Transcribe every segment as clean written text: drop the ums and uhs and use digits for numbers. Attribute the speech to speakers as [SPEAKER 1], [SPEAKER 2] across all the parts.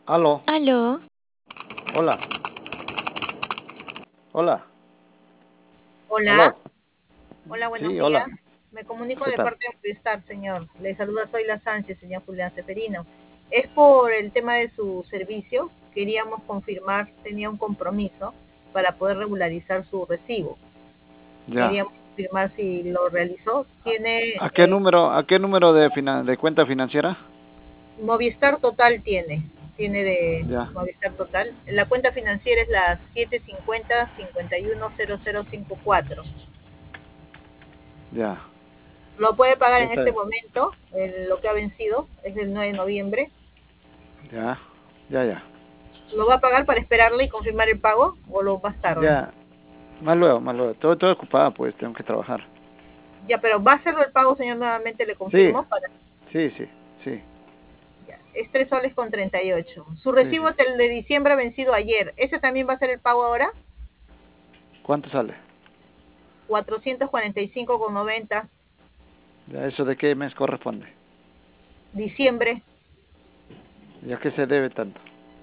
[SPEAKER 1] Aló,
[SPEAKER 2] Aló,
[SPEAKER 1] hola, hola,
[SPEAKER 3] Hola,
[SPEAKER 1] aló,
[SPEAKER 3] hola, buenos
[SPEAKER 1] sí,
[SPEAKER 3] días.
[SPEAKER 1] hola,
[SPEAKER 3] Me comunico
[SPEAKER 1] ¿qué
[SPEAKER 3] de
[SPEAKER 1] tal?
[SPEAKER 3] parte de Movistar, señor. Le saluda, soy la Sánchez, señor Julián Seferino. Es por el tema de su servicio. Queríamos confirmar, tenía un compromiso para poder regularizar su recibo.
[SPEAKER 1] Ya.
[SPEAKER 3] Queríamos confirmar si lo realizó. Tiene
[SPEAKER 1] A qué número de, de cuenta financiera?
[SPEAKER 3] Movistar Total, tiene de
[SPEAKER 1] Ya,
[SPEAKER 3] Movistar Total. La cuenta financiera es la 750-510054.
[SPEAKER 1] ya,
[SPEAKER 3] Lo puede pagar
[SPEAKER 1] ya
[SPEAKER 3] en este
[SPEAKER 1] está,
[SPEAKER 3] momento, lo que ha vencido, es el 9 de noviembre.
[SPEAKER 1] ya, ya,
[SPEAKER 3] ¿Lo va a pagar para esperarle y confirmar el pago o lo más tarde?
[SPEAKER 1] ya, más luego, estoy ocupado, pues, tengo que trabajar.
[SPEAKER 3] Ya, pero va a hacerlo el pago, señor, nuevamente le
[SPEAKER 1] Sí,
[SPEAKER 3] confirmo.
[SPEAKER 1] sí, sí, sí,
[SPEAKER 3] Ya, es 3 soles con 38. Su
[SPEAKER 1] sí,
[SPEAKER 3] recibo
[SPEAKER 1] sí.
[SPEAKER 3] del de diciembre ha vencido ayer. ¿Ese también va a ser el pago ahora?
[SPEAKER 1] ¿Cuánto sale?
[SPEAKER 3] 445,90.
[SPEAKER 1] Ya, ¿eso de qué mes corresponde?
[SPEAKER 3] Diciembre.
[SPEAKER 1] ¿Ya qué se debe tanto?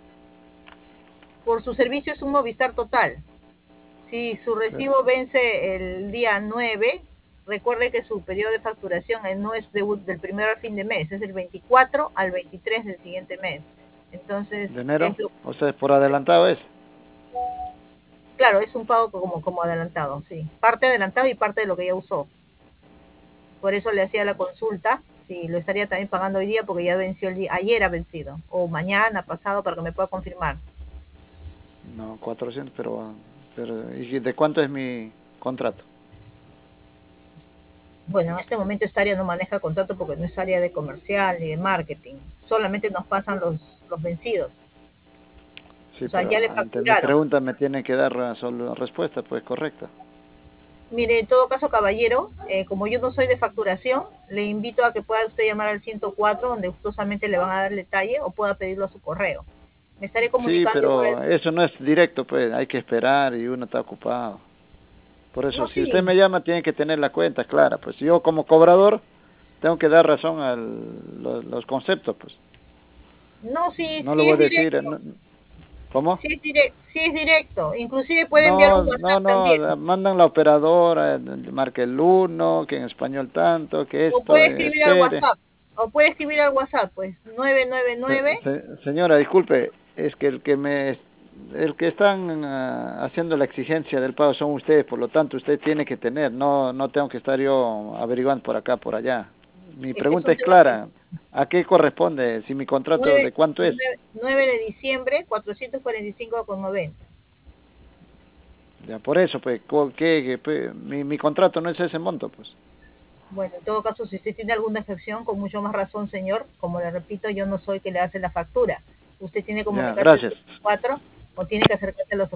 [SPEAKER 3] Por su servicio es un Movistar Total. Si su
[SPEAKER 1] Pero,
[SPEAKER 3] recibo vence el día 9, recuerde que su periodo de facturación no es del primero al fin de mes, es del 24 al 23 del siguiente mes.
[SPEAKER 1] ¿de
[SPEAKER 3] Entonces,
[SPEAKER 1] enero? O sea, por adelantado es.
[SPEAKER 3] claro, es un pago como adelantado, sí. Parte adelantado y parte de lo que ya usó. Por eso le hacía la consulta, si lo estaría también pagando hoy día porque ya venció el día, ayer ha vencido, o mañana, pasado, para que me pueda confirmar.
[SPEAKER 1] No, 400, pero, ¿y de cuánto es mi contrato?
[SPEAKER 3] Bueno, en este momento esta área no maneja contrato porque no es área de comercial ni de marketing. Solamente nos pasan los vencidos.
[SPEAKER 1] Sí,
[SPEAKER 3] O sea, ya
[SPEAKER 1] pero
[SPEAKER 3] le
[SPEAKER 1] ante mi
[SPEAKER 3] facturaron.
[SPEAKER 1] pregunta me tiene que dar solo respuesta, pues correcta.
[SPEAKER 3] Mire, en todo caso, caballero, como yo no soy de facturación, le invito a que pueda usted llamar al 104, donde gustosamente le van a dar el detalle, o pueda pedirlo a su correo. Me estaré
[SPEAKER 1] Sí,
[SPEAKER 3] comunicando igual.
[SPEAKER 1] pero eso no es directo, pues hay que esperar y uno está ocupado. Por eso,
[SPEAKER 3] No,
[SPEAKER 1] si usted
[SPEAKER 3] sí.
[SPEAKER 1] me llama, tiene que tener la cuenta clara. Pues yo como cobrador tengo que dar razón a los conceptos, pues.
[SPEAKER 3] No, sí,
[SPEAKER 1] No le
[SPEAKER 3] sí
[SPEAKER 1] voy
[SPEAKER 3] es
[SPEAKER 1] a decir,
[SPEAKER 3] directo.
[SPEAKER 1] ¿cómo?
[SPEAKER 3] Sí es directo. Inclusive puede enviar
[SPEAKER 1] No,
[SPEAKER 3] un
[SPEAKER 1] no,
[SPEAKER 3] WhatsApp también.
[SPEAKER 1] mandan la operadora, marca el uno, que en español tanto, que
[SPEAKER 3] O
[SPEAKER 1] esto,
[SPEAKER 3] puede escribir al
[SPEAKER 1] espere.
[SPEAKER 3] WhatsApp. O puede escribir al WhatsApp, pues, 999.
[SPEAKER 1] Señora, disculpe, es que el que están haciendo la exigencia del pago son ustedes, por lo tanto usted tiene que tener, no tengo que estar yo averiguando por acá, por allá. Mi
[SPEAKER 3] Es que es
[SPEAKER 1] pregunta
[SPEAKER 3] un
[SPEAKER 1] es
[SPEAKER 3] tema
[SPEAKER 1] clara, ¿a qué corresponde? Si mi contrato, ¿de
[SPEAKER 3] 9,
[SPEAKER 1] cuánto es?
[SPEAKER 3] 9 de diciembre, 445,90.
[SPEAKER 1] Ya, por eso, pues, pues, mi contrato no es ese monto, pues.
[SPEAKER 3] Bueno, en todo caso, si usted tiene alguna excepción, con mucho más razón, señor. Como le repito, yo no soy que le hace la factura. Usted tiene que
[SPEAKER 1] Ya,
[SPEAKER 3] comunicarse al
[SPEAKER 1] gracias.
[SPEAKER 3] 104 o tiene que acercarse a los